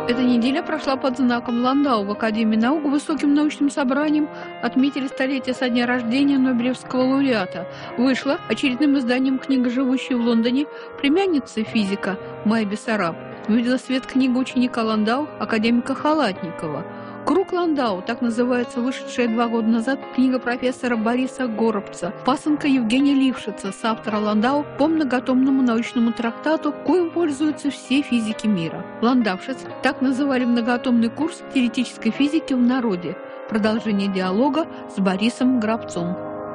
Эта неделя прошла под знаком Ландау. В Академии наук высоким научным собранием отметили столетие со дня рождения Нобелевского лауреата. Вышла очередным изданием книга, живущая в Лондоне, племянница физика Майя Бессараб. Увидела свет книга ученика Ландау, академика Халатникова. «Круг Ландау», так называется вышедшая 2 года назад книга профессора Бориса Горобца, пасынка Евгения Лившица, соавтора Ландау по многотомному научному трактату, коим пользуются все физики мира. Ландавшиц – так называли многотомный курс теоретической физики в народе. Продолжение диалога с Борисом Горобцом.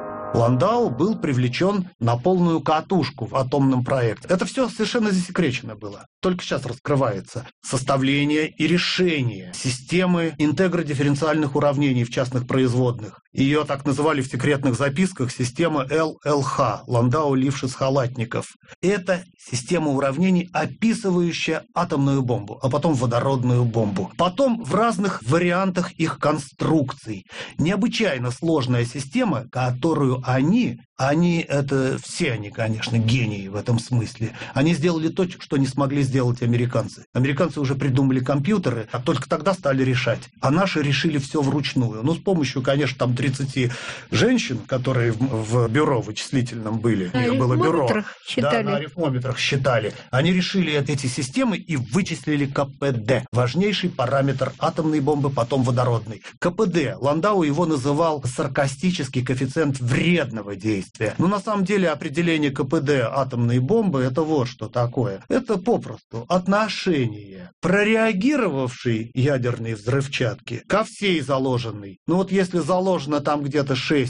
Ландау был привлечен на полную катушку в атомном проекте. Это все совершенно засекречено было. Только сейчас раскрывается составление и решение системы интегродифференциальных уравнений в частных производных. Ее так называли в секретных записках система ЛЛХ, Ландау-Лившиц-Халатников. Это система уравнений, описывающая атомную бомбу, а потом водородную бомбу. Потом в разных вариантах их конструкций. Необычайно сложная система, которую они, это все они, конечно, гении в этом смысле. Они сделали то, что не смогли сделать американцы. Американцы уже придумали компьютеры, а только тогда стали решать. А наши решили все вручную. Ну, с помощью, конечно, там 30 женщин, которые в бюро вычислительном были. На Их было бюро. Считали. Да, на арифмометрах считали. Они решили эти системы и вычислили КПД. Важнейший параметр атомной бомбы, потом водородной. КПД. Ландау его называл саркастический коэффициент вредного действия. Но на самом деле определение КПД атомной бомбы это вот что такое. Это попросту отношение прореагировавшей ядерной взрывчатки ко всей заложенной. Ну вот если заложено там где-то 6-10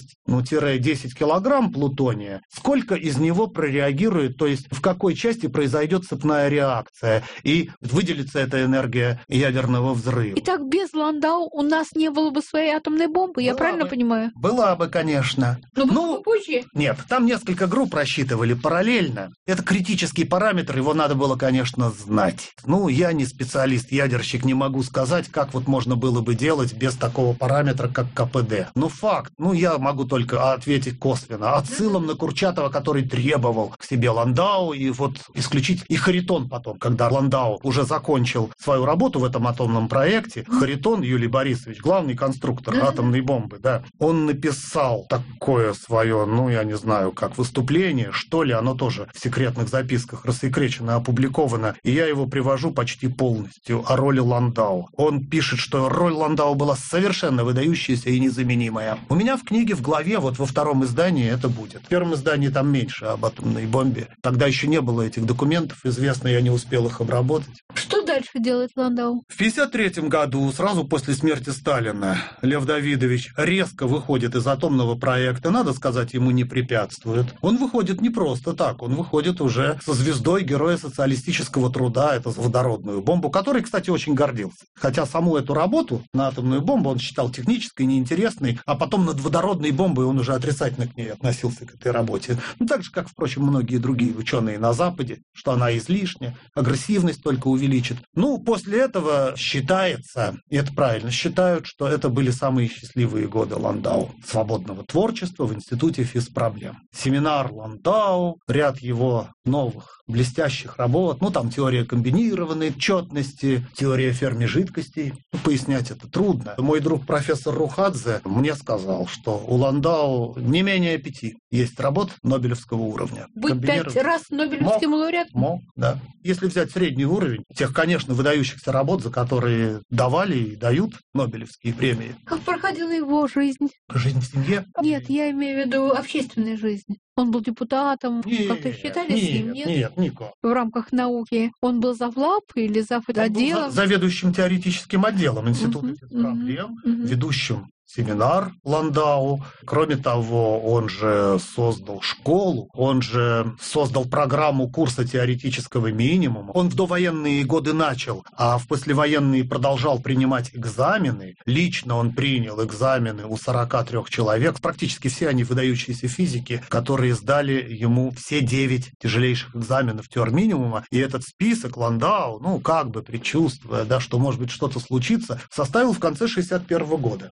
килограмм плутония, сколько из него прореагирует, то есть в какой части произойдет цепная реакция и выделится эта энергия ядерного взрыва. Итак, без Ландау у нас не было бы своей атомной бомбы, я правильно понимаю? Была бы, конечно. Но было бы позже. Нет, там несколько групп рассчитывали параллельно. Это критический параметр, его надо было, конечно, знать. Ну, я не специалист, ядерщик, не могу сказать, как вот можно было бы делать без такого параметра, как КПД. Ну, факт. Ну, я могу только ответить косвенно. Отсылом на Курчатова, который требовал к себе Ландау, и вот исключить и Харитон потом, когда Ландау уже закончил свою работу в этом атомном проекте. Харитон Юлий Борисович, главный конструктор атомной бомбы, да, он написал такое свое, я не знаю, как выступление, что ли, оно тоже в секретных записках рассекречено, опубликовано, и я его привожу почти полностью о роли Ландау. Он пишет, что роль Ландау была совершенно выдающаяся и незаменимая. У меня в книге в главе, вот во 2 издании это будет. В 1 издании там меньше об атомной бомбе. Тогда еще не было этих документов, известно, я не успел их обработать. Что дальше делает Ландау? В 1953 году, сразу после смерти Сталина, Лев Давидович резко выходит из атомного проекта, надо сказать, ему не препятствует. Он выходит не просто так, он выходит уже со звездой Героя социалистического труда, это за водородную бомбу, которой, кстати, очень гордился. Хотя саму эту работу на атомную бомбу он считал технической, неинтересной, а потом над водородной бомбой он уже отрицательно к ней относился, к этой работе. Так же, как, впрочем, многие другие ученые на Западе, что она излишняя, агрессивность только увеличит. После этого считается, и это правильно, считают, что это были самые счастливые годы Ландау. Свободного творчества в Институте физпроблем. Семинар Ландау, ряд его новых блестящих работ, там теория комбинированной четности, теория Ферми жидкостей. Пояснять это трудно. Мой друг профессор Рухадзе мне сказал, что у Ландау не менее 5 есть работ Нобелевского уровня. Быть 5 раз Нобелевским лауреатом? Мог, да. Если взять средний уровень тех, конечно, выдающихся работ, за которые давали и дают Нобелевские премии. Как проходила его жизнь? Жизнь в семье? Нет, я имею в виду общественную жизнь. Он был депутатом, как-то считали с ним, нет? Нет, никак. В рамках науки он был завлаб или зав. Отделом? Заведующим теоретическим отделом Института физпроблем, ведущим семинар Ландау. Кроме того, он же создал школу, он же создал программу курса теоретического минимума. Он в довоенные годы начал, а в послевоенные продолжал принимать экзамены. Лично он принял экзамены у 43 человек. Практически все они выдающиеся физики, которые сдали ему все 9 тяжелейших экзаменов теор-минимума. И этот список Ландау, предчувствуя, что может быть что-то случится, составил в конце 1961 года. Так что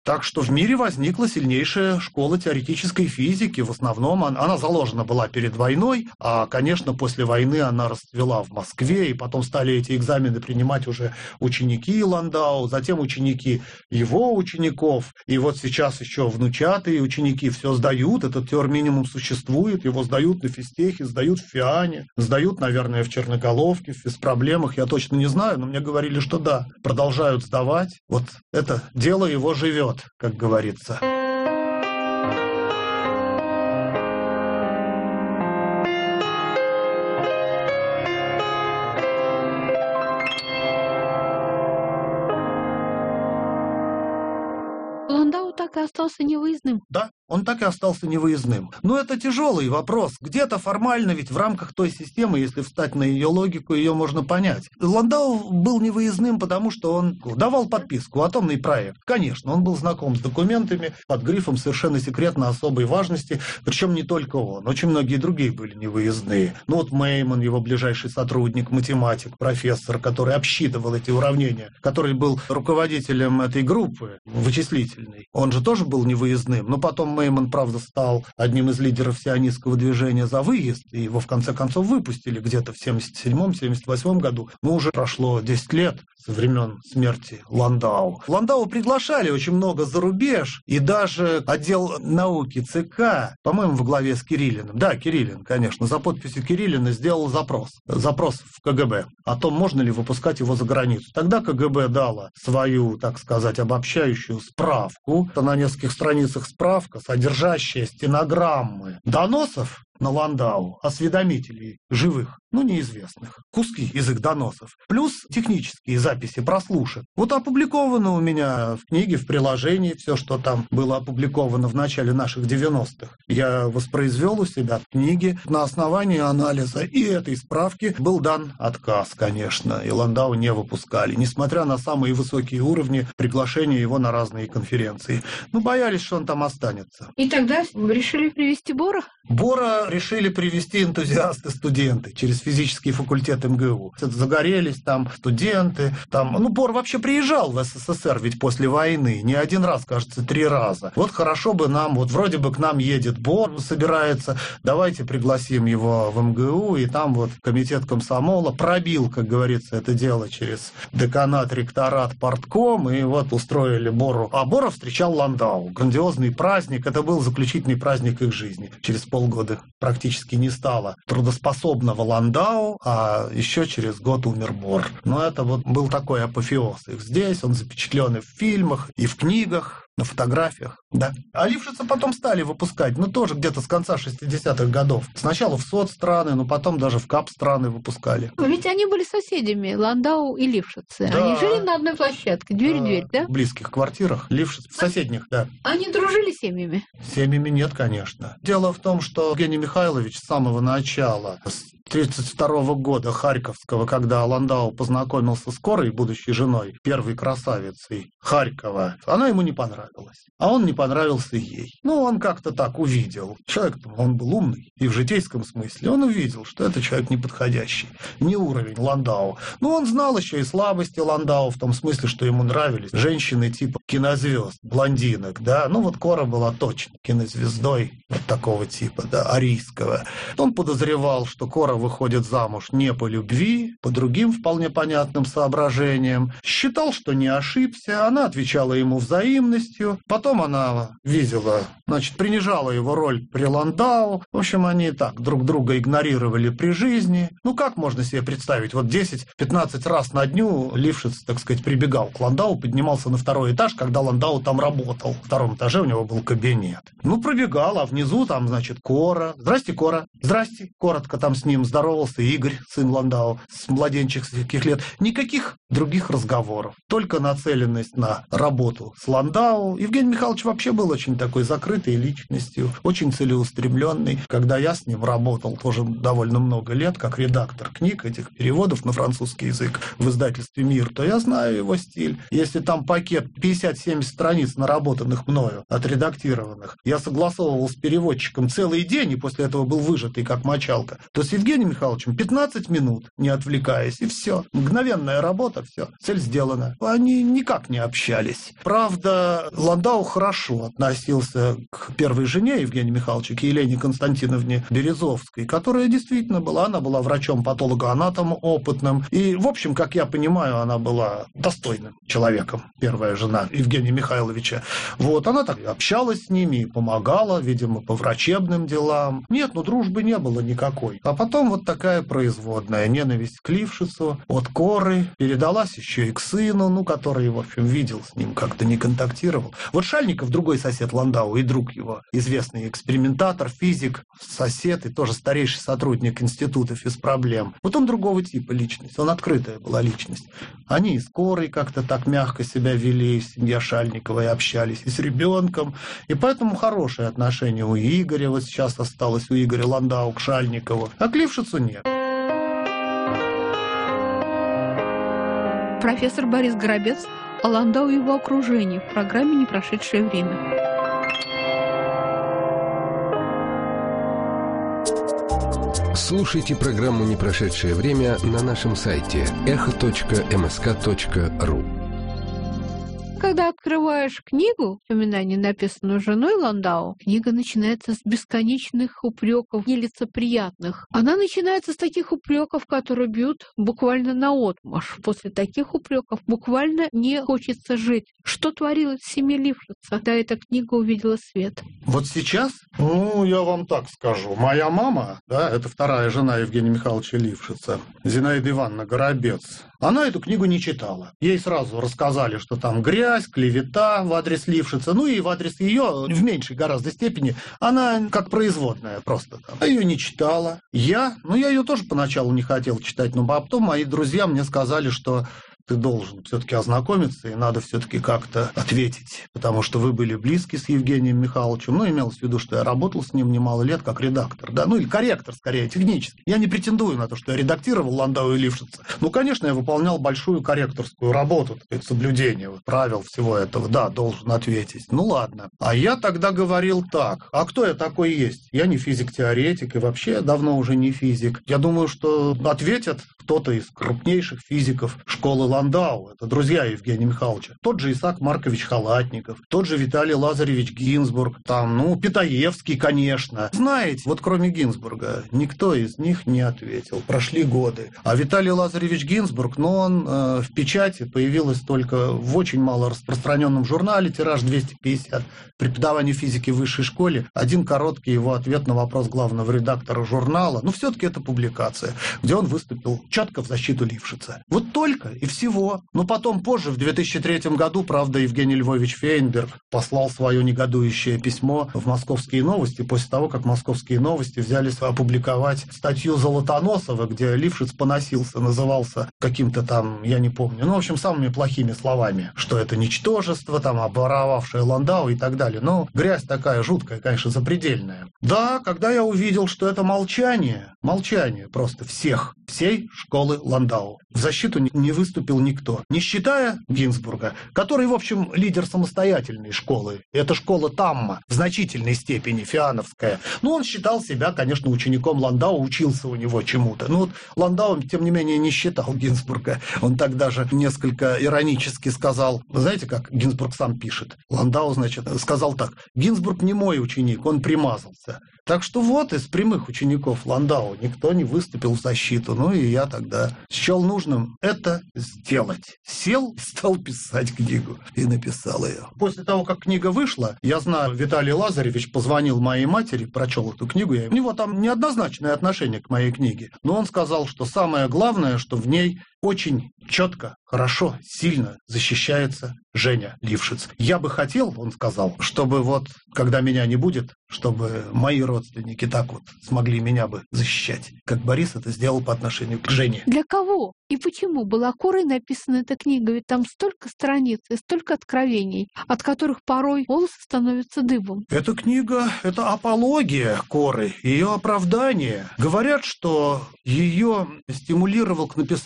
в мире возникла сильнейшая школа теоретической физики. В основном она заложена была перед войной, а, конечно, после войны она расцвела в Москве, и потом стали эти экзамены принимать уже ученики Ландау, затем ученики его учеников, и вот сейчас еще внучатые ученики все сдают, этот теор-минимум существует, его сдают на физтехе, сдают в ФИАНе, сдают, наверное, в Черноголовке, в физпроблемах, я точно не знаю, но мне говорили, что да, продолжают сдавать. Вот это дело его живет, как говорится. Ландау так и остался невыездным. Да, он так и остался невыездным. Но это тяжелый вопрос. Где-то формально, ведь в рамках той системы, если встать на ее логику, ее можно понять. Ландау был невыездным, потому что он давал подписку «Атомный проект». Конечно, он был знаком с документами под грифом «Совершенно секретно особой важности», причем не только он, очень многие другие были невыездные. Ну вот Мейман, его ближайший сотрудник, математик, профессор, который обсчитывал эти уравнения, который был руководителем этой группы вычислительной, он же тоже был невыездным, но потом Мейман, правда, стал одним из лидеров сионистского движения за выезд, и его в конце концов выпустили где-то в 1977-1978 году. Но уже прошло 10 лет со времен смерти Ландау. Ландау приглашали очень много за рубеж, и даже отдел науки ЦК, по-моему, во главе с Кириллиным, да, Кириллин, конечно, за подписью Кириллина сделал запрос в КГБ о том, можно ли выпускать его за границу. Тогда КГБ дала свою, так сказать, обобщающую справку, на нескольких страницах справка, содержащая стенограммы доносов на Ландау, осведомителей живых, но неизвестных, куски из их доносов, плюс технические записи прослушек. Вот опубликовано у меня в книге, в приложении, все, что там было опубликовано в начале наших 90-х. Я воспроизвел у себя в книге. На основании анализа и этой справки был дан отказ, конечно, и Ландау не выпускали, несмотря на самые высокие уровни приглашения его на разные конференции. Ну, боялись, что он там останется. И тогда решили привезти Бора? Бора решили привести энтузиасты-студенты через физический факультет МГУ. Загорелись там студенты. Бор вообще приезжал в СССР ведь после войны. Не один раз, кажется, 3 раза. Вот хорошо бы нам, вот вроде бы к нам едет Бор, собирается, давайте пригласим его в МГУ, и там вот комитет комсомола пробил, как говорится, это дело через деканат, ректорат, партком, и вот устроили Бору. А Бора встречал Ландау. Грандиозный праздник. Это был заключительный праздник их жизни. Через полгода практически не стало трудоспособного Ландау, а еще через год умер Бор. Но это вот был такой апофеоз их здесь, он запечатлен и в фильмах, и в книгах, на фотографиях, да. А Лившица потом стали выпускать, тоже где-то с конца 60-х годов. Сначала в соцстраны, но потом даже в кап-страны выпускали. Ведь они были соседями, Ландау и Лившицы. Да. Они жили на одной площадке, дверь в дверь, да? В близких квартирах, Лившиц, в соседних, да. Они дружили семьями? Семьями нет, конечно. Дело в том, что Евгений Михайлович с самого начала, с 1932 года Харьковского, когда Ландау познакомился с Корой, будущей женой, первой красавицей Харькова, она ему не понравилась. А он не понравился ей. Он как-то так увидел. Человек, он был умный, и в житейском смысле. Он увидел, что это человек неподходящий, не уровень Ландау. Он знал еще и слабости Ландау, в том смысле, что ему нравились женщины типа кинозвезд, блондинок, да. Кора была точно кинозвездой вот такого типа, да, арийского. Он подозревал, что Кора выходит замуж не по любви, по другим вполне понятным соображениям. Считал, что не ошибся, она отвечала ему взаимностью. Потом она видела, принижала его роль при Ландау. В общем, они так друг друга игнорировали при жизни. Как можно себе представить? 10-15 раз на дню Лившиц, так сказать, прибегал к Ландау, поднимался на 2-й этаж, когда Ландау там работал. В 2-м этаже у него был кабинет. Пробегал, а внизу там, Кора. «Здрасте, Кора». «Здрасте». Коротко там с ним здоровался Игорь, сын Ландау, с младенческих лет. Никаких других разговоров. Только нацеленность на работу с Ландау. Евгений Михайлович вообще был очень такой закрытой личностью, очень целеустремленный. Когда я с ним работал тоже довольно много лет, как редактор книг, этих переводов на французский язык в издательстве «Мир», то я знаю его стиль. Если там пакет 50-70 страниц, наработанных мною, отредактированных, я согласовывал с переводчиком целый день, и после этого был выжатый, как мочалка, то с Евгением Евгением Михайловичем 15 минут, не отвлекаясь, и все. Мгновенная работа, все, цель сделана. Они никак не общались. Правда, Ландау хорошо относился к первой жене Евгения Михайловича, к Елене Константиновне Березовской, которая действительно была, она была врачом-патологоанатомом опытным. И, в общем, как я понимаю, она была достойным человеком, первая жена Евгения Михайловича. Вот, она так общалась с ними и помогала, видимо, по врачебным делам. Нет, дружбы не было никакой. А потом вот такая производная ненависть к Лившицу от Коры передалась еще и к сыну, который, в общем, видел с ним, как-то не контактировал. Вот Шальников, другой сосед Ландау и друг его, известный экспериментатор, физик, сосед и тоже старейший сотрудник института физпроблем. Вот он другого типа личность, он открытая была личность. Они и с Корой как-то так мягко себя вели, семья Шальникова, и общались и с ребенком, и поэтому хорошие отношения у Игоря, вот сейчас осталось у Игоря Ландау к Шальникову, а к Лившицу нет. Профессор Борис Горобец о Ландау и его окружении в программе «Непрошедшее время». Слушайте программу «Непрошедшее время» на нашем сайте echo.msk.ru. Когда открываешь книгу, упоминание, написанную женой Ландау, книга начинается с бесконечных упреков, нелицеприятных. Она начинается с таких упреков, которые бьют буквально наотмашь. После таких упреков буквально не хочется жить. Что творилось в семье Лившица, когда эта книга увидела свет? Вот сейчас, я вам так скажу, моя мама, это вторая жена Евгения Михайловича Лившица, Зинаида Ивановна Горобец, она эту книгу не читала. Ей сразу рассказали, что там грязь, клевета в адрес Лившица, и в адрес ее в меньшей гораздо степени, она как производная просто там. А ее не читала. Я ее тоже поначалу не хотел читать, но потом мои друзья мне сказали, что ты должен все-таки ознакомиться, и надо все-таки как-то ответить, потому что вы были близки с Евгением Михайловичем, имелось в виду, что я работал с ним немало лет как редактор, или корректор, скорее, технически. Я не претендую на то, что я редактировал Ландау и Лившица. Конечно, я выполнял большую корректорскую работу, соблюдение правил всего этого, должен ответить. Ладно. А я тогда говорил так, а кто я такой есть? Я не физик-теоретик, и вообще давно уже не физик. Я думаю, что ответят кто-то из крупнейших физиков школы Ландау, это друзья Евгения Михайловича, тот же Исаак Маркович Халатников, тот же Виталий Лазаревич Гинзбург, Питаевский, конечно. Знаете, кроме Гинзбурга, никто из них не ответил. Прошли годы. А Виталий Лазаревич Гинзбург, он в печати появилась только в очень мало распространенном журнале, тираж 250, преподавание физики в высшей школе, один короткий его ответ на вопрос главного редактора журнала, все-таки это публикация, где он выступил четко в защиту Лившица. Только и всего. Потом, позже, в 2003 году, правда, Евгений Львович Фейнберг послал свое негодующее письмо в «Московские новости», после того, как «Московские новости» взялись опубликовать статью Золотоносова, где Лившиц поносился, назывался каким-то там, я не помню, в общем, самыми плохими словами, что это ничтожество, обворовавшее Ландау и так далее. Грязь такая жуткая, конечно, запредельная. Да, когда я увидел, что это молчание просто всей школы Ландау. В защиту не выступил никто, не считая Гинзбурга, который, в общем, лидер самостоятельной школы. Это школа Тамма, в значительной степени, фиановская. Он считал себя, конечно, учеником Ландау, учился у него чему-то. Ландау, тем не менее, не считал Гинзбурга. Он так даже несколько иронически сказал, знаете, как Гинзбург сам пишет. Ландау, сказал так: Гинзбург не мой ученик, он примазался. Так что из прямых учеников Ландау никто не выступил в защиту. И я тогда счел нужным это сделать. Сел и стал писать книгу. И написал ее. После того, как книга вышла, я знаю, Виталий Лазаревич позвонил моей матери, прочел эту книгу. У него там неоднозначное отношение к моей книге. Но он сказал, что самое главное, что в ней очень четко, хорошо, сильно защищается Женя Лившиц. Я бы хотел, он сказал, чтобы когда меня не будет, чтобы мои родственники так смогли меня бы защищать, как Борис это сделал по отношению к Жене. Для кого и почему была Корой написана эта книга? Ведь там столько страниц и столько откровений, от которых порой волосы становятся дыбом. Эта книга – это апология Коры, ее оправдание. Говорят, что ее стимулировал к написанию книги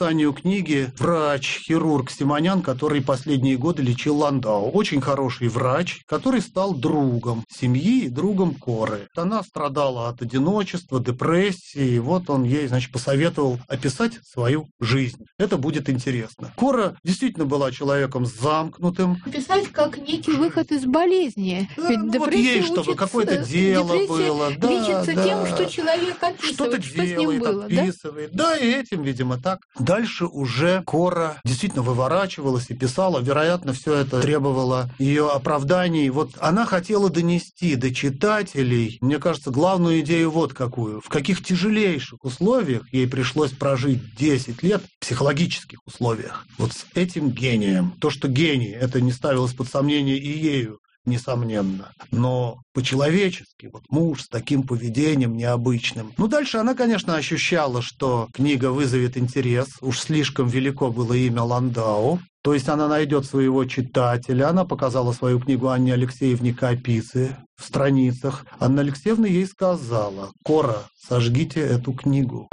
книги врач, хирург Симонян, который последние годы лечил Ландау. Очень хороший врач, который стал другом семьи и другом Коры. Она страдала от одиночества, депрессии. Вот он ей, значит, посоветовал описать свою жизнь. Это будет интересно. Кора действительно была человеком замкнутым. Писать как некий выход из болезни. Да, Ведь ну вот ей, чтобы какое-то дело было. Да, лечится да. тем, что человек описывает, Что-то делает, было, описывает. Да, и этим, видимо, так. Дальше уже Кора действительно выворачивалась и писала. Вероятно, все это требовало ее оправданий. Вот она хотела донести до читателей, мне кажется, главную идею вот какую. В каких тяжелейших условиях ей пришлось прожить 10 лет, в психологических условиях. Вот с этим гением. То, что гений, это не ставилось под сомнение и ею, несомненно. Но по-человечески, вот муж с таким поведением необычным. Ну, дальше она, конечно, ощущала, что книга вызовет интерес. Уж слишком велико было имя Ландау. То есть она найдет своего читателя. Она показала свою книгу Анне Алексеевне Капицы в страницах. Анна Алексеевна ей сказала: «Кора, сожгите эту книгу».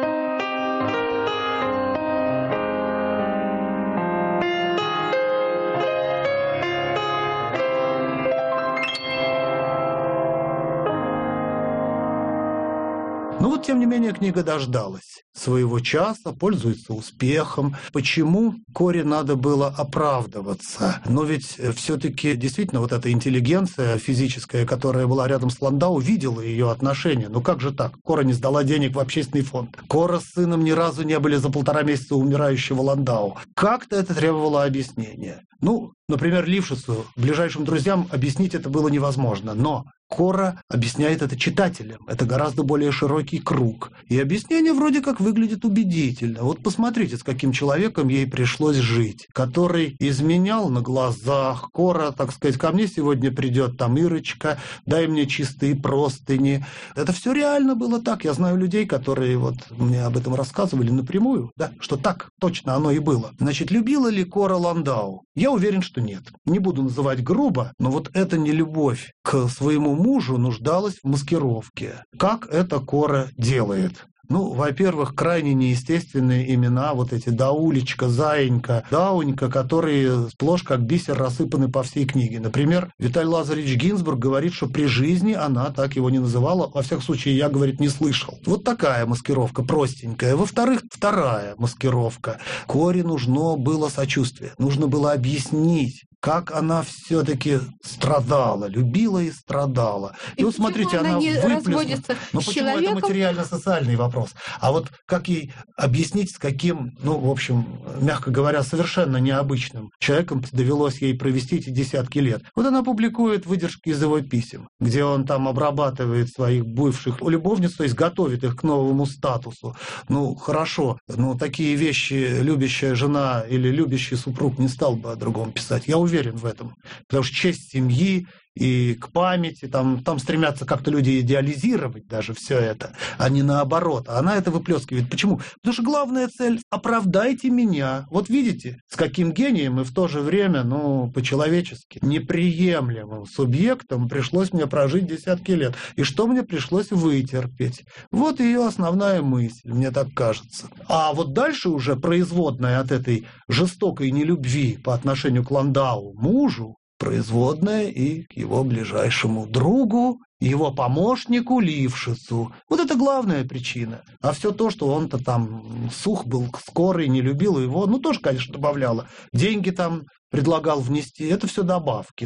Но вот, тем не менее, книга дождалась своего часа, пользуется успехом. Почему Коре надо было оправдываться? Но ведь все-таки действительно вот эта интеллигенция физическая, которая была рядом с Ландау, видела ее отношения. Ну как же так? Кора не сдала денег в общественный фонд. Кора с сыном ни разу не были за 1,5 месяца умирающего Ландау. Как-то это требовало объяснения. Ну, например, Лившицу, ближайшим друзьям, объяснить это было невозможно. Но Кора объясняет это читателям. Это гораздо более широкий круг. И объяснение вроде как выглядит убедительно. Вот посмотрите, с каким человеком ей пришлось жить, который изменял на глазах. Кора, так сказать, ко мне сегодня придет там Ирочка, дай мне чистые простыни. Это все реально было так. Я знаю людей, которые вот мне об этом рассказывали напрямую, да, что так точно оно и было. Значит, любила ли Кора Ландау? Я уверен, что нет. Не буду называть грубо, но вот эта нелюбовь к своему мужу нуждалась в маскировке. Как это Кора делает? Ну, во-первых, крайне неестественные имена, вот эти Даулечка, Заинька, Даунька, которые сплошь как бисер рассыпаны по всей книге. Например, Виталий Лазаревич Гинзбург говорит, что при жизни она так его не называла. Во всяком случае, я, говорит, не слышал. Вот такая маскировка простенькая. Во-вторых, вторая маскировка. Коре нужно было сочувствие. Нужно было объяснить, как она все-таки страдала, любила и страдала. И вот смотрите, она выплеснула. Но почему это материально-социальный вопрос? А вот как ей объяснить, с каким, ну, в общем, мягко говоря, совершенно необычным человеком довелось ей провести эти десятки лет? Вот она публикует выдержки из его писем, где он там обрабатывает своих бывших любовниц, то есть готовит их к новому статусу. Ну, хорошо, но такие вещи любящая жена или любящий супруг не стал бы о другом писать. Я уверен в этом. Потому что честь семьи и к памяти, там стремятся как-то люди идеализировать даже все это, а не наоборот. А она это выплескивает. Почему? Потому что главная цель – оправдайте меня. Вот видите, с каким гением и в то же время, ну, по-человечески, неприемлемым субъектом пришлось мне прожить десятки лет. И что мне пришлось вытерпеть? Вот ее основная мысль, мне так кажется. А вот дальше уже производная от этой жестокой нелюбви по отношению к Ландау мужу, производная и к его ближайшему другу, его помощнику Лившицу. Вот это главная причина. А все то, что он-то там сух был, скорый, не любил его, ну тоже, конечно, добавляло. Деньги там предлагал внести, это все добавки.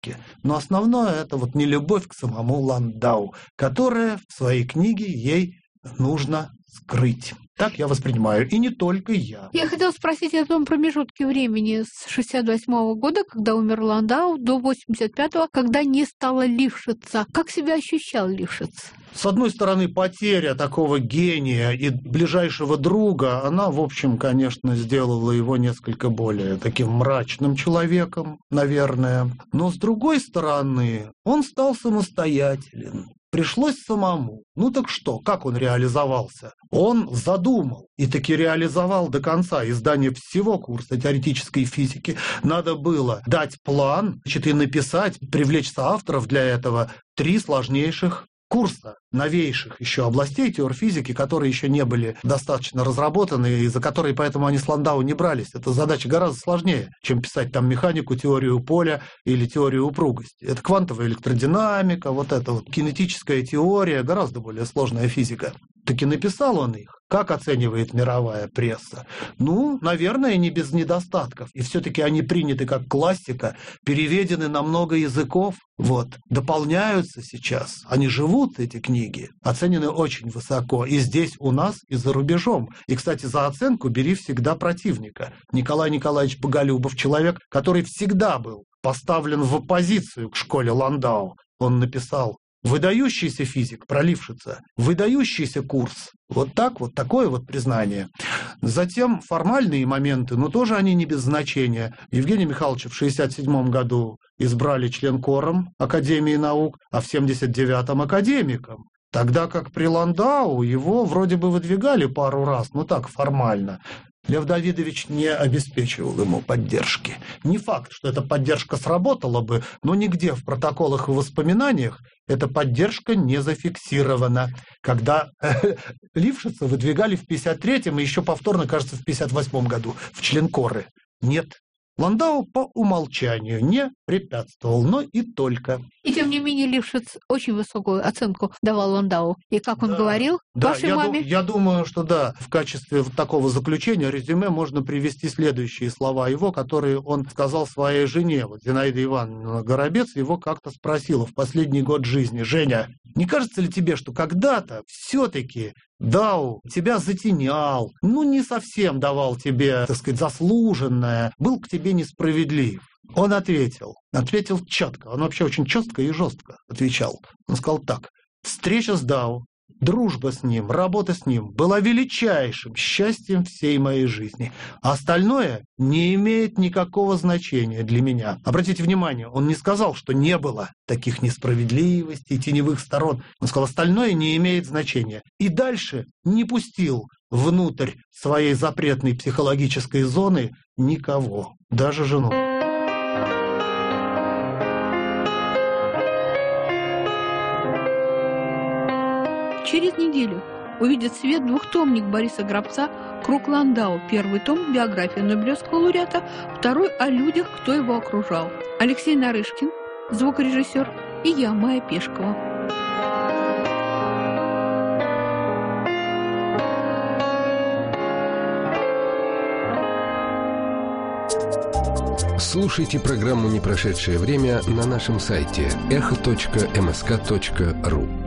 Но основное это вот нелюбовь к самому Ландау, которая в своей книге ей нужно скрыть. Так я воспринимаю, и не только я. Я хотела спросить о том промежутке времени с 68 года, когда умер Ландау, до 85-го, когда не стало Лившица. Как себя ощущал Лившиц? С одной стороны, потеря такого гения и ближайшего друга, она, в общем, конечно, сделала его несколько более таким мрачным человеком, наверное. Но с другой стороны, он стал самостоятелен. Пришлось самому. Ну так что, как он реализовался? Он задумал и таки реализовал до конца издание всего курса теоретической физики. Надо было дать план, значит, и написать, привлечь соавторов для этого 3 сложнейших курса новейших еще областей теорфизики, которые еще не были достаточно разработаны, и за которые поэтому они с Ландау не брались. Эта задача гораздо сложнее, чем писать там механику, теорию поля или теорию упругости. Это квантовая электродинамика, вот эта вот кинетическая теория, гораздо более сложная физика. Таки написал он их. Как оценивает мировая пресса? Ну, наверное, не без недостатков. И все-таки они приняты как классика, переведены на много языков. Вот, дополняются сейчас. Они живут, эти книги, оценены очень высоко. И здесь у нас, и за рубежом. И, кстати, за оценку бери всегда противника. Николай Николаевич Боголюбов, человек, который всегда был поставлен в оппозицию к школе Ландау. Он написал: выдающийся физик про Лившица, выдающийся курс. Вот так вот, такое вот признание. Затем формальные моменты, но тоже они не без значения. Евгения Михайловича в 1967 году избрали членкором Академии наук, а в 1979 академиком. Тогда как при Ландау его вроде бы выдвигали пару раз, ну так, формально. Лев Давидович не обеспечивал ему поддержки. Не факт, что эта поддержка сработала бы, но нигде в протоколах и воспоминаниях эта поддержка не зафиксирована. Когда Лившица выдвигали в 1953-м и еще повторно, кажется, в 1958 году в членкоры. Нет. Ландау по умолчанию не препятствовал, но и только. И тем не менее Лившиц очень высокую оценку давал Ландау. И как он говорил вашей маме? Я думаю, что да, в качестве вот такого заключения, резюме, можно привести следующие слова его, которые он сказал своей жене. Вот Зинаида Ивановна Горобец его как-то спросила в последний год жизни: «Женя, не кажется ли тебе, что когда-то все-таки Дау тебя затенял, ну не совсем давал тебе, так сказать, заслуженное, был к тебе несправедлив?» Он ответил четко, он вообще очень четко и жестко отвечал. Он сказал так: «Встреча с Дау, дружба с ним, работа с ним была величайшим счастьем всей моей жизни. А остальное не имеет никакого значения для меня». Обратите внимание, он не сказал, что не было таких несправедливостей, теневых сторон. Он сказал, остальное не имеет значения. И дальше не пустил внутрь своей запретной психологической зоны никого, даже жену. Через неделю увидит свет двухтомник Бориса Гробца «Круг Ландау». Первый том – биография Нобелевского лауреата, второй – о людях, кто его окружал. Алексей Нарышкин, звукорежиссер, и я, Майя Пешкова. Слушайте программу «Непрошедшее время» на нашем сайте echo.msk.ru.